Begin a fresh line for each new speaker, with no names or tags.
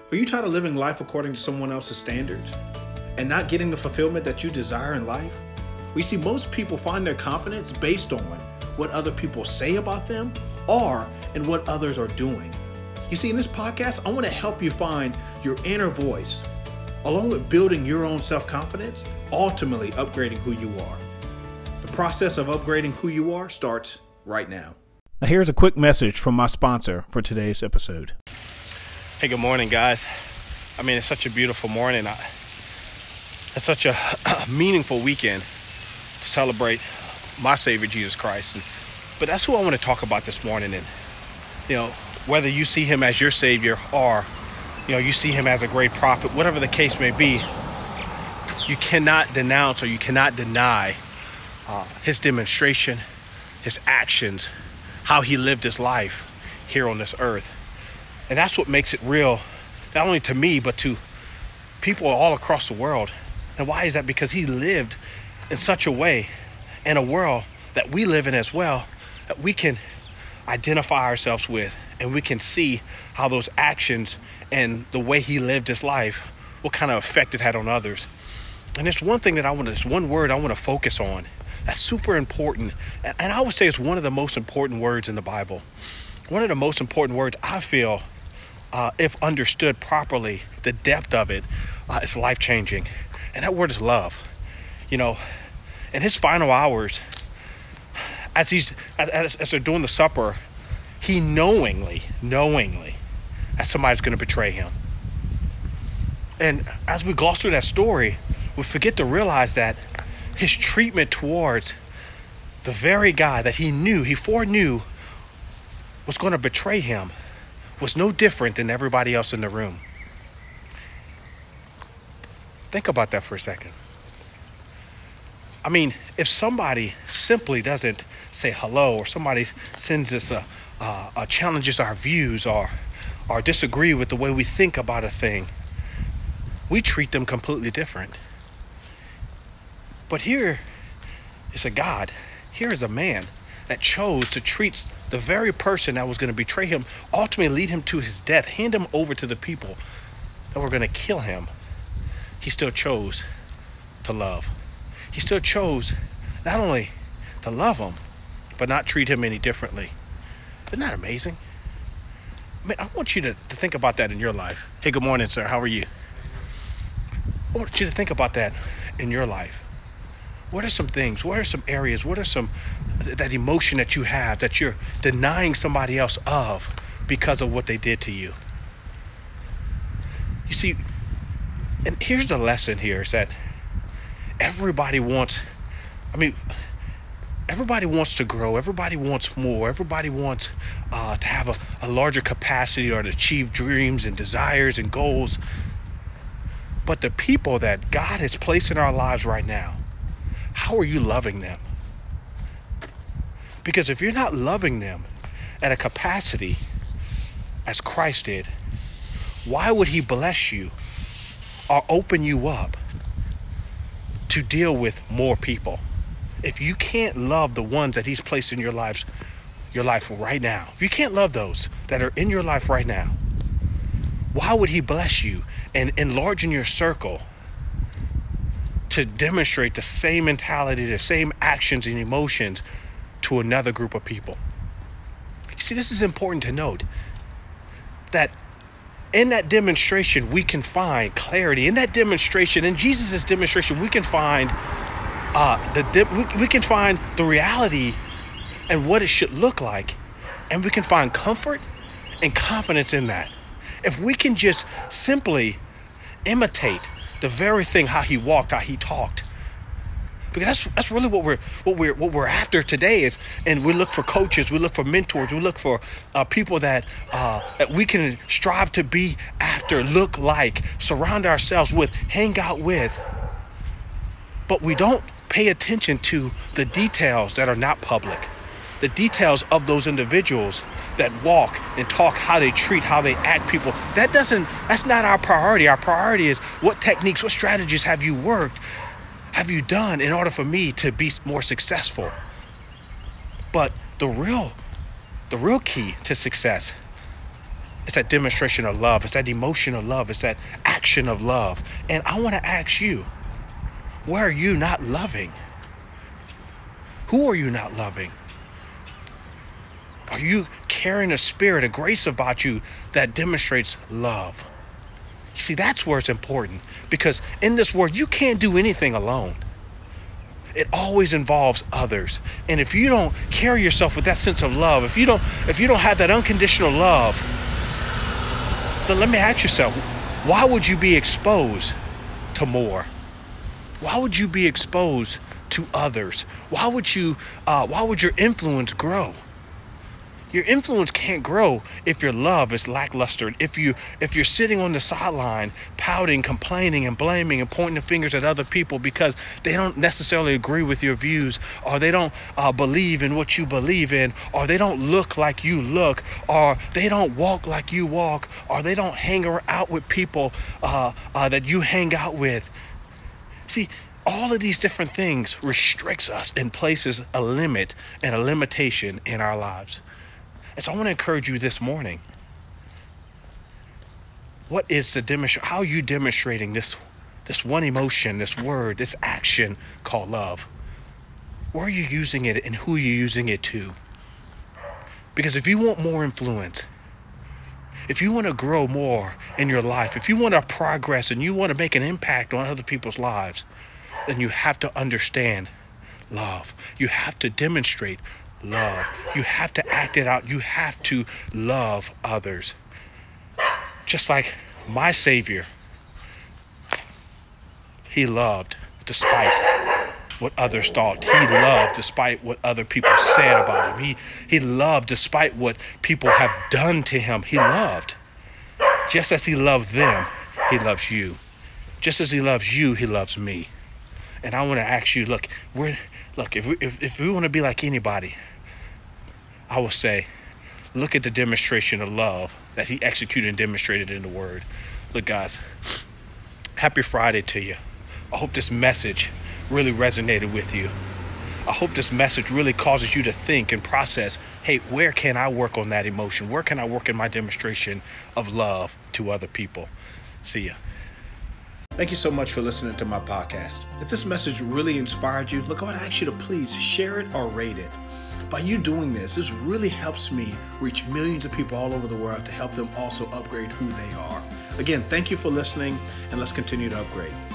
Are you tired of living life according to someone else's standards and not getting the fulfillment that you desire in life? We see most people find their confidence based on what other people say about them or in what others are doing. You see, in this podcast, I want to help you find your inner voice, along with building your own self-confidence, ultimately upgrading who you are. The process of upgrading who you are starts right now. Now, here's a quick message from my sponsor for today's episode.
Hey, good morning, guys. I mean, it's such a beautiful morning. It's such a meaningful weekend to celebrate my Savior, Jesus Christ. But that's who I want to talk about this morning. And, whether you see him as your Savior or, you see him as a great prophet, whatever the case may be, you cannot denounce or you cannot deny his demonstration, his actions, how he lived his life here on this earth. And that's what makes it real, not only to me, but to people all across the world. And why is that? Because he lived in such a way in a world that we live in as well, that we can identify ourselves with, and we can see how those actions and the way he lived his life, what kind of effect it had on others. And there's one thing there's one word I want to focus on that's super important. And I would say it's one of the most important words in the Bible. One of the most important words I feel, if understood properly, the depth of it is life-changing. And that word is love. In his final hours, as they're doing the supper, he knowingly, that somebody's going to betray him. And as we gloss through that story, we forget to realize that his treatment towards the very guy that he foreknew was going to betray him was no different than everybody else in the room. Think about that for a second. I mean, if somebody simply doesn't say hello, or somebody sends us challenges our views or disagree with the way we think about a thing, we treat them completely different. But here is a God, here is a man that chose to treat the very person that was going to betray him, ultimately lead him to his death, hand him over to the people that were going to kill him. He still chose to love. He still chose not only to love him, but not treat him any differently. Isn't that amazing? I mean, I want you to think about that in your life. Hey, good morning, sir. How are you? I want you to think about that in your life. What are some things? What are some areas? What are that emotion that you have that you're denying somebody else of because of what they did to you? You see, and here's the lesson here is that everybody wants to grow. Everybody wants more. Everybody wants to have a larger capacity or to achieve dreams and desires and goals. But the people that God has placed in our lives right now, how are you loving them? Because if you're not loving them at a capacity as Christ did, why would he bless you or open you up to deal with more people? If you can't love the ones that he's placed in your life right now, if you can't love those that are in your life right now, why would he bless you and enlarge your circle to demonstrate the same mentality, the same actions and emotions to another group of people? You see, this is important to note, that in that demonstration, we can find clarity. In that demonstration, in Jesus' demonstration, we can find we can find the reality and what it should look like, and we can find comfort and confidence in that. If we can just simply imitate the very thing, how he walked, how he talked, because that's really what we're after today is, and we look for coaches, we look for mentors, we look for people that we can strive to be after, look like, surround ourselves with, hang out with. But we don't pay attention to the details that are not public, the details of those individuals that walk and talk, how they treat, how they act people. That's not our priority. Our priority is what techniques, what strategies have you worked, have you done in order for me to be more successful? But the real key to success It's that demonstration of love. It's that emotion of love. It's that action of love. And I want to ask you, where are you not loving? Who are you not loving? Are you carrying a spirit, a grace about you that demonstrates love? You see, that's where it's important, because in this world, you can't do anything alone. It always involves others. And if you don't carry yourself with that sense of love, if you don't have that unconditional love, then let me ask yourself, why would you be exposed to more? Why would you be exposed to others? Why would your influence grow? Your influence can't grow if your love is lackluster. If you're sitting on the sideline, pouting, complaining, and blaming and pointing the fingers at other people because they don't necessarily agree with your views, or they don't believe in what you believe in, or they don't look like you look, or they don't walk like you walk, or they don't hang out with people that you hang out with. See, all of these different things restricts us and places a limit and a limitation in our lives. And so I want to encourage you this morning. What is how are you demonstrating this one emotion, this word, this action called love? Where are you using it and who are you using it to? Because if you want more influence, if you want to grow more in your life, if you want to progress and you want to make an impact on other people's lives, then you have to understand love. You have to demonstrate love. You have to act it out. You have to love others. Just like my Savior, he loved despite what others thought. He loved despite what other people said about him. He loved despite what people have done to him. He loved. Just as he loved them, he loves you. Just as he loves you, he loves me. And I want to ask you, if we want to be like anybody, I will say, look at the demonstration of love that he executed and demonstrated in the Word. Look, guys, happy Friday to you. I hope this message really resonated with you. I hope this message really causes you to think and process, hey, where can I work on that emotion? Where can I work in my demonstration of love to other people? See ya.
Thank you so much for listening to my podcast. If this message really inspired you, look, I would ask you to please share it or rate it. By you doing this really helps me reach millions of people all over the world to help them also upgrade who they are. Again, thank you for listening, and let's continue to upgrade.